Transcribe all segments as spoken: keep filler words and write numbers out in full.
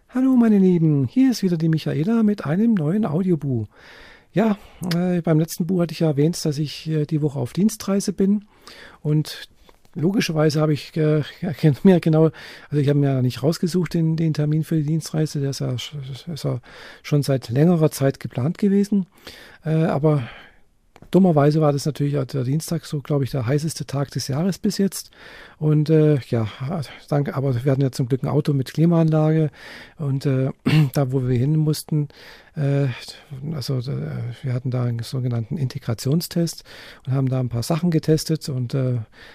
Hallo meine Lieben, hier ist wieder die Michaela mit einem neuen Audiobuch. Ja, äh, beim letzten Buch hatte ich ja erwähnt, dass ich äh, die Woche auf Dienstreise bin und logischerweise habe ich äh, mir genau, also ich habe mir ja nicht rausgesucht den, den Termin für die Dienstreise, der ist ja, ist ja schon seit längerer Zeit geplant gewesen, äh, aber dummerweise war das natürlich der Dienstag so, glaube ich, der heißeste Tag des Jahres bis jetzt. Und äh, ja, danke, aber wir hatten ja zum Glück ein Auto mit Klimaanlage und äh, da, wo wir hin mussten, äh, also äh, wir hatten da einen sogenannten Integrationstest und haben da ein paar Sachen getestet und äh,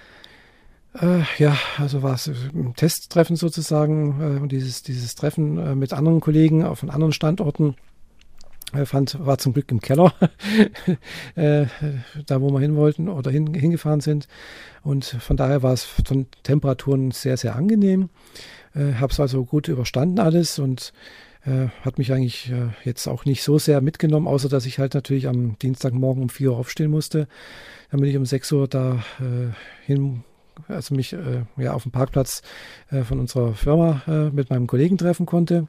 äh, ja, also war es ein Testtreffen sozusagen äh, und dieses, dieses Treffen äh, mit anderen Kollegen von anderen Standorten. Fand, war zum Glück im Keller, äh, da wo wir hin wollten oder hin, hingefahren sind. Und von daher war es von Temperaturen sehr, sehr angenehm. Äh, habe es also gut überstanden alles und äh, hat mich eigentlich äh, jetzt auch nicht so sehr mitgenommen, außer dass ich halt natürlich am Dienstagmorgen um vier Uhr aufstehen musste, damit ich um sechs Uhr da äh, hin, also mich äh, ja, auf dem Parkplatz äh, von unserer Firma äh, mit meinem Kollegen treffen konnte.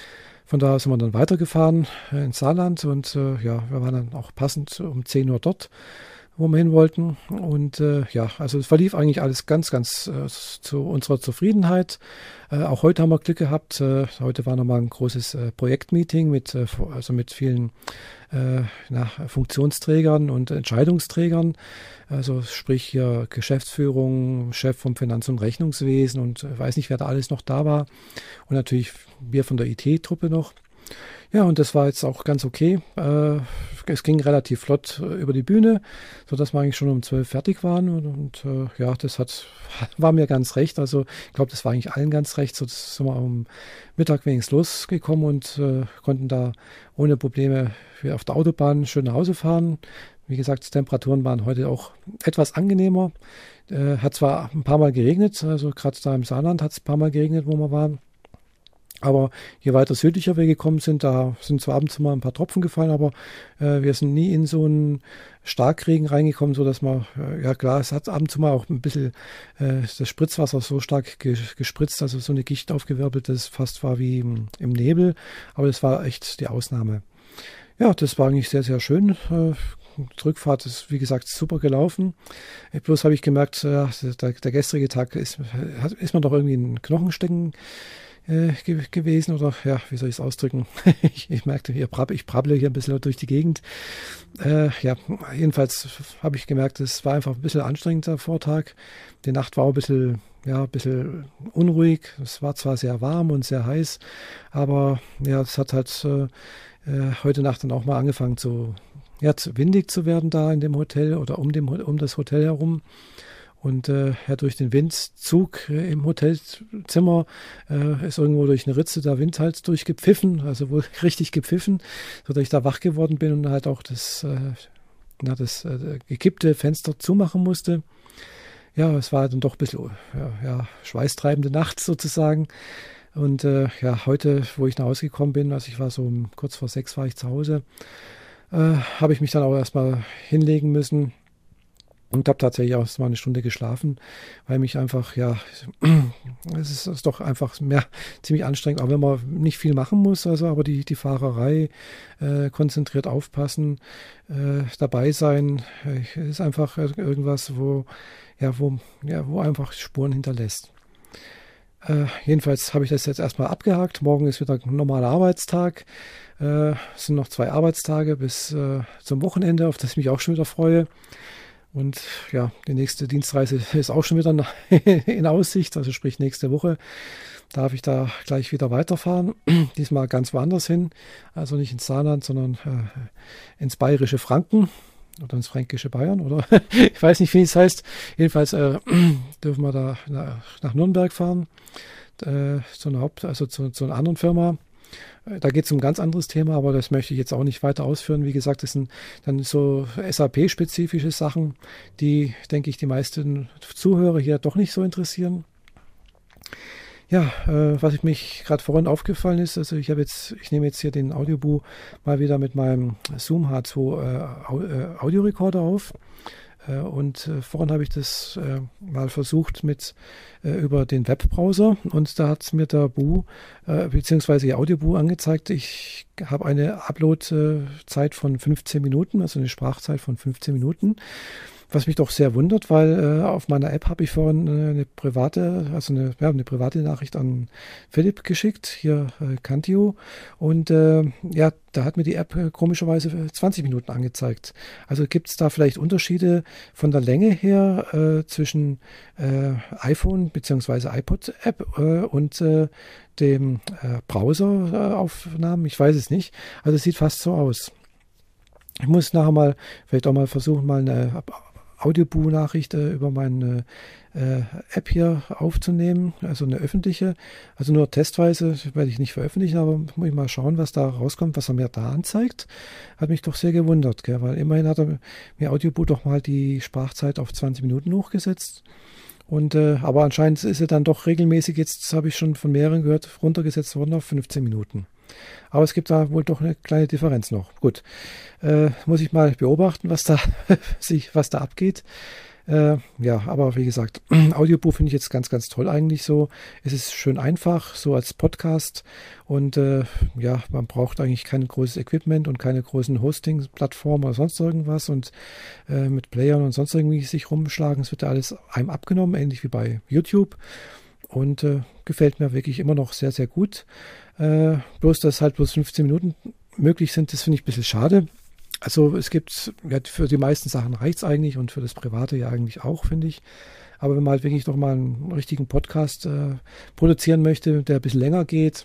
Von da sind wir dann weitergefahren äh, ins Saarland und äh, ja, wir waren dann auch passend um zehn Uhr dort, wo wir hin wollten. Und äh, ja, also es verlief eigentlich alles ganz, ganz äh, zu unserer Zufriedenheit. Äh, auch heute haben wir Glück gehabt. Äh, heute war nochmal ein großes äh, Projektmeeting mit, äh, also mit vielen äh, na, Funktionsträgern und Entscheidungsträgern. Also sprich hier Geschäftsführung, Chef vom Finanz- und Rechnungswesen und äh, weiß nicht, wer da alles noch da war. Und natürlich wir von der I T-Truppe noch. Ja, und das war jetzt auch ganz okay. Äh, es ging relativ flott äh, über die Bühne, sodass wir eigentlich schon um zwölf fertig waren. Und, und äh, ja, das hat, war mir ganz recht. Also ich glaube, das war eigentlich allen ganz recht. So sind wir um Mittag wenigstens losgekommen und äh, konnten da ohne Probleme wieder auf der Autobahn schön nach Hause fahren. Wie gesagt, die Temperaturen waren heute auch etwas angenehmer. Äh, hat zwar ein paar Mal geregnet, also gerade da im Saarland hat es ein paar Mal geregnet, wo wir waren. Aber je weiter südlicher wir gekommen sind, da sind zwar abends mal ein paar Tropfen gefallen, aber äh, wir sind nie in so einen Starkregen reingekommen, so dass man, äh, ja klar, es hat abends mal auch ein bisschen äh, das Spritzwasser so stark ge gespritzt, also so eine Gicht aufgewirbelt, dass es fast war wie im, im Nebel, aber das war echt die Ausnahme. Ja, das war eigentlich sehr, sehr schön. Äh, Die Rückfahrt ist, wie gesagt, super gelaufen. Bloß habe ich gemerkt, äh, der, der gestrige Tag ist, hat, ist mir doch irgendwie in den Knochen stecken Äh, ge gewesen oder ja, wie soll ich es ausdrücken? ich, ich merkte, hier brab, ich brabble hier ein bisschen durch die Gegend. Äh, ja, jedenfalls habe ich gemerkt, es war einfach ein bisschen anstrengender Vortag. Die Nacht war auch ein bisschen, ja, ein bisschen unruhig. Es war zwar sehr warm und sehr heiß, aber ja, es hat halt äh, heute Nacht dann auch mal angefangen zu, ja, zu windig zu werden da in dem Hotel oder um, dem, um das Hotel herum. Und äh, ja, durch den Windzug äh, im Hotelzimmer äh, ist irgendwo durch eine Ritze der Wind halt durchgepfiffen, also wohl richtig gepfiffen, sodass ich da wach geworden bin und halt auch das, äh, na, das äh, gekippte Fenster zumachen musste. Ja, es war dann doch ein bisschen ja, ja, schweißtreibende Nacht sozusagen. Und äh, ja, heute, wo ich nach Hause gekommen bin, also ich war so um, kurz vor sechs war ich zu Hause, äh, habe ich mich dann auch erstmal hinlegen müssen. Und habe tatsächlich auch mal eine Stunde geschlafen, weil mich einfach, ja, es ist, ist doch einfach mehr ziemlich anstrengend, auch wenn man nicht viel machen muss, also aber die, die Fahrerei, äh, konzentriert aufpassen, äh, dabei sein, äh, ist einfach irgendwas, wo, ja, wo, ja, wo einfach Spuren hinterlässt. Äh, jedenfalls habe ich das jetzt erstmal abgehakt. Morgen ist wieder ein normaler Arbeitstag. Äh, es sind noch zwei Arbeitstage bis äh, zum Wochenende, auf das ich mich auch schon wieder freue. Und ja, die nächste Dienstreise ist auch schon wieder in Aussicht, also sprich nächste Woche darf ich da gleich wieder weiterfahren. Diesmal ganz woanders hin, also nicht ins Saarland, sondern äh, ins bayerische Franken oder ins fränkische Bayern oder ich weiß nicht, wie es heißt. Jedenfalls äh, dürfen wir da nach, nach Nürnberg fahren, äh, zu einer Haupt-, also zu, zu einer anderen Firma. Da geht es um ein ganz anderes Thema, aber das möchte ich jetzt auch nicht weiter ausführen. Wie gesagt, das sind dann so S A P-spezifische Sachen, die, denke ich, die meisten Zuhörer hier doch nicht so interessieren. Ja, äh, was ich mich gerade vorhin aufgefallen ist, also ich habe jetzt, ich nehme jetzt hier den Audiobook mal wieder mit meinem Zoom H zwei äh, Audiorekorder auf. Äh, und äh, vorhin habe ich das äh, mal versucht mit äh, über den Webbrowser und da hat mir der Bu äh, beziehungsweise die Audiobu angezeigt, ich habe eine Upload-Zeit von fünfzehn Minuten, also eine Sprachzeit von fünfzehn Minuten. Was mich doch sehr wundert, weil äh, auf meiner App habe ich vorhin äh, eine private, also eine, ja, eine private Nachricht an Philipp geschickt, hier äh, Cantio. Und äh, ja, da hat mir die App äh, komischerweise zwanzig Minuten angezeigt. Also gibt es da vielleicht Unterschiede von der Länge her äh, zwischen äh, iPhone bzw. iPod-App äh, und äh, dem äh, Browser-Aufnahmen? Ich weiß es nicht. Also es sieht fast so aus. Ich muss nachher mal, vielleicht auch mal versuchen, mal eine Audiobu-Nachricht äh, über meine äh, App hier aufzunehmen, also eine öffentliche, also nur testweise, werde ich nicht veröffentlichen, aber muss ich mal schauen, was da rauskommt, was er mir da anzeigt. Hat mich doch sehr gewundert, gell? Weil immerhin hat er mir Audiobu doch mal die Sprachzeit auf zwanzig Minuten hochgesetzt. Und äh, aber anscheinend ist er dann doch regelmäßig, jetzt habe ich schon von mehreren gehört, runtergesetzt worden auf fünfzehn Minuten. Aber es gibt da wohl doch eine kleine Differenz noch. Gut, äh, muss ich mal beobachten, was da, sich, was da abgeht. Äh, ja, aber wie gesagt, Audiobuch finde ich jetzt ganz, ganz toll eigentlich so. Es ist schön einfach, so als Podcast. Und äh, ja, man braucht eigentlich kein großes Equipment und keine großen Hosting-Plattformen oder sonst irgendwas. Und äh, mit Playern und sonst irgendwie sich rumschlagen, es wird ja alles einem abgenommen, ähnlich wie bei YouTube. Und äh, gefällt mir wirklich immer noch sehr, sehr gut. Äh, bloß, dass halt bloß fünfzehn Minuten möglich sind, das finde ich ein bisschen schade. Also es gibt, ja, für die meisten Sachen reicht es eigentlich und für das Private ja eigentlich auch, finde ich. Aber wenn man halt wirklich noch mal einen richtigen Podcast äh, produzieren möchte, der ein bisschen länger geht,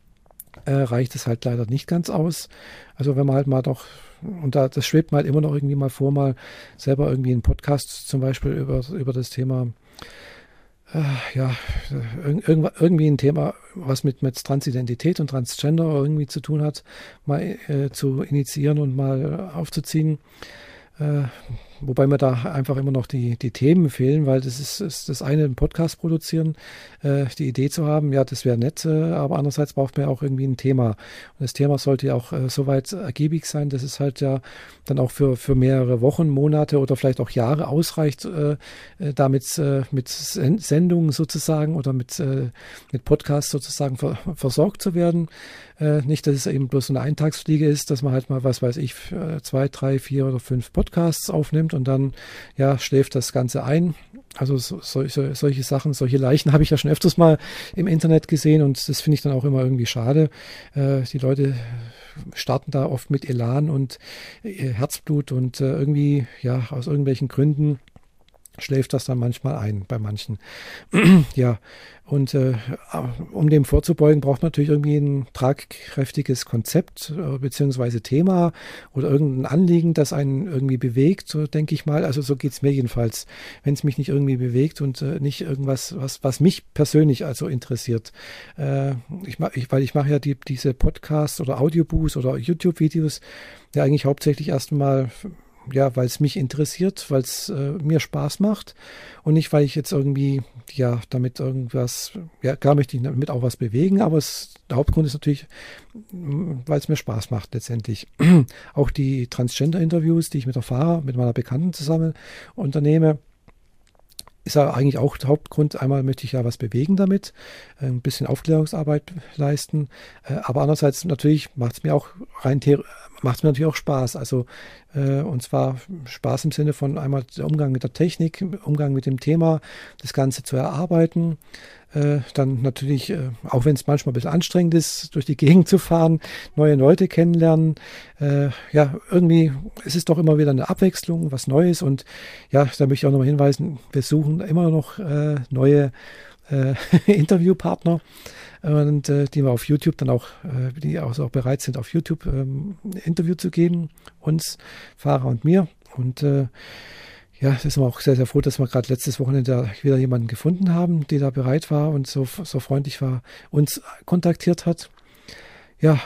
äh, reicht es halt leider nicht ganz aus. Also wenn man halt mal doch, und da, das schwebt mir halt immer noch irgendwie mal vor, mal selber irgendwie einen Podcast zum Beispiel über, über das Thema ja, irgendwie ein Thema, was mit, mit Transidentität und Transgender irgendwie zu tun hat, mal äh, zu initiieren und mal aufzuziehen. Äh, wobei mir da einfach immer noch die, die Themen fehlen, weil das ist, ist das eine, einen Podcast produzieren, äh, die Idee zu haben, ja, das wäre nett, äh, aber andererseits braucht man ja auch irgendwie ein Thema. Und das Thema sollte ja auch äh, soweit ergiebig sein, dass es halt ja dann auch für, für mehrere Wochen, Monate oder vielleicht auch Jahre ausreicht, äh, damit äh, mit Sendungen sozusagen oder mit, äh, mit Podcasts sozusagen ver, versorgt zu werden. Äh, nicht, dass es eben bloß so eine Eintagsfliege ist, dass man halt mal, was weiß ich, zwei, drei, vier oder fünf Podcasts aufnimmt und dann ja schläft das Ganze ein. Also so, so, solche Sachen, solche Leichen habe ich ja schon öfters mal im Internet gesehen und das finde ich dann auch immer irgendwie schade. Äh, die Leute starten da oft mit Elan und äh, Herzblut und äh, irgendwie, ja, aus irgendwelchen Gründen schläft das dann manchmal ein bei manchen. Ja, und äh, um dem vorzubeugen, braucht man natürlich irgendwie ein tragkräftiges Konzept äh, beziehungsweise Thema oder irgendein Anliegen, das einen irgendwie bewegt, so denke ich mal. Also so geht es mir jedenfalls, wenn es mich nicht irgendwie bewegt und äh, nicht irgendwas, was, was mich persönlich also interessiert. Äh, ich, ich, weil ich mache ja die, diese Podcasts oder Audiobooks oder YouTube-Videos ja eigentlich hauptsächlich erstmal ja, weil es mich interessiert, weil es äh, mir Spaß macht und nicht, weil ich jetzt irgendwie, ja, damit irgendwas, ja, klar möchte ich damit auch was bewegen, aber es, der Hauptgrund ist natürlich, weil es mir Spaß macht letztendlich. Auch die Transgender-Interviews, die ich mit der Fahrer, mit meiner Bekannten zusammen unternehme, ist ja eigentlich auch der Hauptgrund. Einmal möchte ich ja was bewegen damit, ein bisschen Aufklärungsarbeit leisten, aber andererseits natürlich macht es mir auch rein macht es mir natürlich auch Spaß. Also äh, und zwar Spaß im Sinne von einmal der Umgang mit der Technik, Umgang mit dem Thema, das Ganze zu erarbeiten. Äh, dann natürlich, äh, auch wenn es manchmal ein bisschen anstrengend ist, durch die Gegend zu fahren, neue Leute kennenlernen. Äh, ja, irgendwie es ist doch immer wieder eine Abwechslung, was Neues. Und ja, da möchte ich auch nochmal hinweisen, wir suchen immer noch äh, neue äh, Interviewpartner. Und äh, die wir auf YouTube dann auch, äh, die auch, auch bereit sind, auf YouTube ähm, ein Interview zu geben, uns, Fahrer und mir. Und äh, ja, da sind wir auch sehr, sehr froh, dass wir gerade letztes Wochenende wieder jemanden gefunden haben, der da bereit war und so, so freundlich war, uns kontaktiert hat. Ja,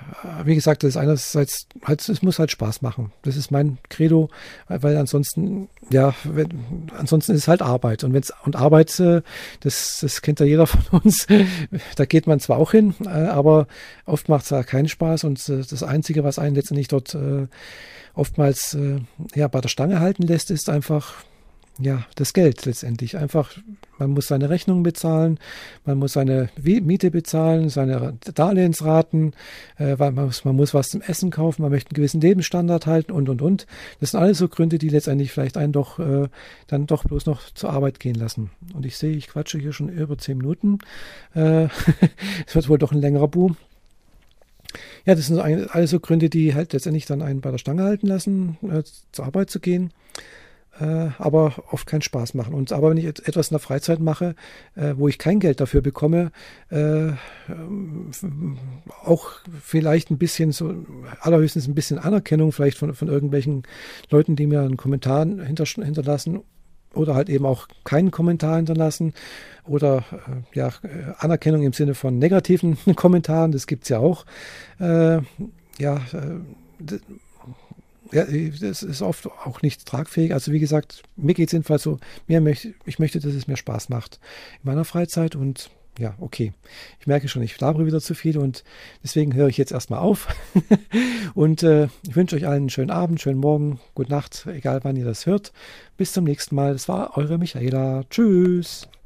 wie gesagt, das ist einerseits, halt, es muss halt Spaß machen. Das ist mein Credo, weil ansonsten, ja, wenn, ansonsten ist es halt Arbeit. Und wenn's, und Arbeit, äh, das, das kennt ja jeder von uns, da geht man zwar auch hin, äh, aber oft macht es halt keinen Spaß. Und äh, das Einzige, was einen letztendlich dort äh, oftmals äh, ja, bei der Stange halten lässt, ist einfach, ja, das Geld letztendlich. Einfach, man muss seine Rechnungen bezahlen, man muss seine Miete bezahlen, seine Darlehensraten, äh, weil man muss, man muss was zum Essen kaufen, man möchte einen gewissen Lebensstandard halten und, und, und. Das sind alles so Gründe, die letztendlich vielleicht einen doch äh, dann doch bloß noch zur Arbeit gehen lassen. Und ich sehe, ich quatsche hier schon über zehn Minuten. Äh, Es wird wohl doch ein längerer Boom. Ja, das sind alles so Gründe, die halt letztendlich dann einen bei der Stange halten lassen, äh, zur Arbeit zu gehen. Äh, aber oft keinen Spaß machen. Und aber wenn ich et etwas in der Freizeit mache, äh, wo ich kein Geld dafür bekomme, äh, ähm, auch vielleicht ein bisschen so, allerhöchstens ein bisschen Anerkennung vielleicht von, von irgendwelchen Leuten, die mir einen Kommentar hinter, hinterlassen oder halt eben auch keinen Kommentar hinterlassen oder äh, ja, Anerkennung im Sinne von negativen Kommentaren, das gibt es ja auch. Äh, ja, äh, Ja, das ist oft auch nicht tragfähig. Also wie gesagt, mir geht es jedenfalls so, mir möcht, ich möchte, dass es mir Spaß macht in meiner Freizeit und ja, okay. Ich merke schon, ich labere wieder zu viel und deswegen höre ich jetzt erstmal auf. Und äh, ich wünsche euch allen einen schönen Abend, schönen Morgen, gute Nacht, egal wann ihr das hört. Bis zum nächsten Mal. Das war eure Michaela. Tschüss.